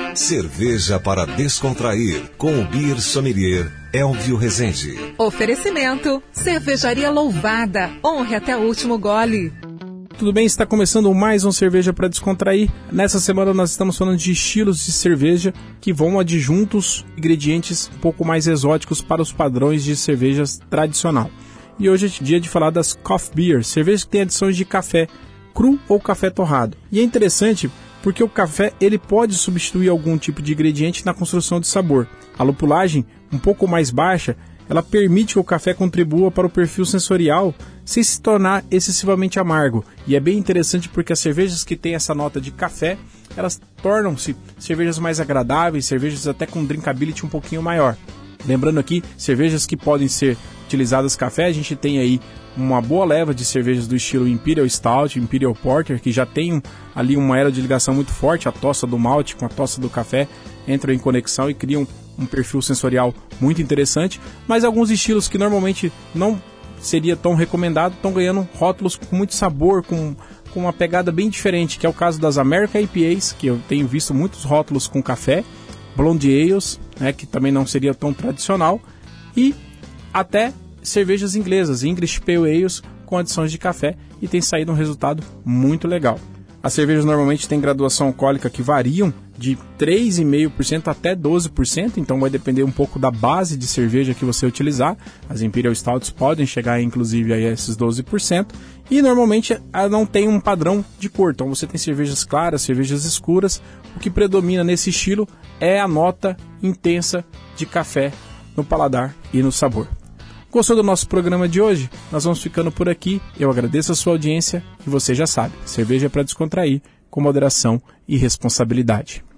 Cerveja para descontrair, com o Beer Sommelier Elvio Rezende. Oferecimento, Cervejaria Louvada, honre até o último gole. Tudo bem? Está começando mais um Cerveja para Descontrair. Nessa semana nós estamos falando de estilos de cerveja que vão adjuntos, ingredientes um pouco mais exóticos para os padrões de cervejas tradicional. E hoje é dia de falar das Coffee Beer, cervejas que têm adições de café cru ou café torrado. E é interessante porque o café ele pode substituir algum tipo de ingrediente na construção de sabor. A lupulagem, um pouco mais baixa, ela permite que o café contribua para o perfil sensorial sem se tornar excessivamente amargo. E é bem interessante porque as cervejas que têm essa nota de café, elas tornam-se cervejas mais agradáveis, cervejas até com drinkability um pouquinho maior. Lembrando aqui, cervejas que podem ser utilizadas café, a gente tem aí uma boa leva de cervejas do estilo Imperial Stout, Imperial Porter, que já tem ali uma era de ligação muito forte, a toça do malte com a toça do café entram em conexão e criam um perfil sensorial muito interessante, mas alguns estilos que normalmente não seria tão recomendado estão ganhando rótulos com muito sabor, com uma pegada bem diferente, que é o caso das American IPAs, que eu tenho visto muitos rótulos com café, Blonde Ales, né, que também não seria tão tradicional, e até cervejas inglesas, English Pale Ales, com adições de café, e tem saído um resultado muito legal. As cervejas normalmente têm graduação alcoólica que variam de 3,5% até 12%, então vai depender um pouco da base de cerveja que você utilizar. As Imperial Stouts podem chegar inclusive a esses 12%, e normalmente ela não tem um padrão de cor, então você tem cervejas claras, cervejas escuras. O que predomina nesse estilo é a nota intensa de café no paladar e no sabor. Gostou do nosso programa de hoje? Nós vamos ficando por aqui. Eu agradeço a sua audiência e você já sabe, cerveja para descontrair, com moderação e responsabilidade.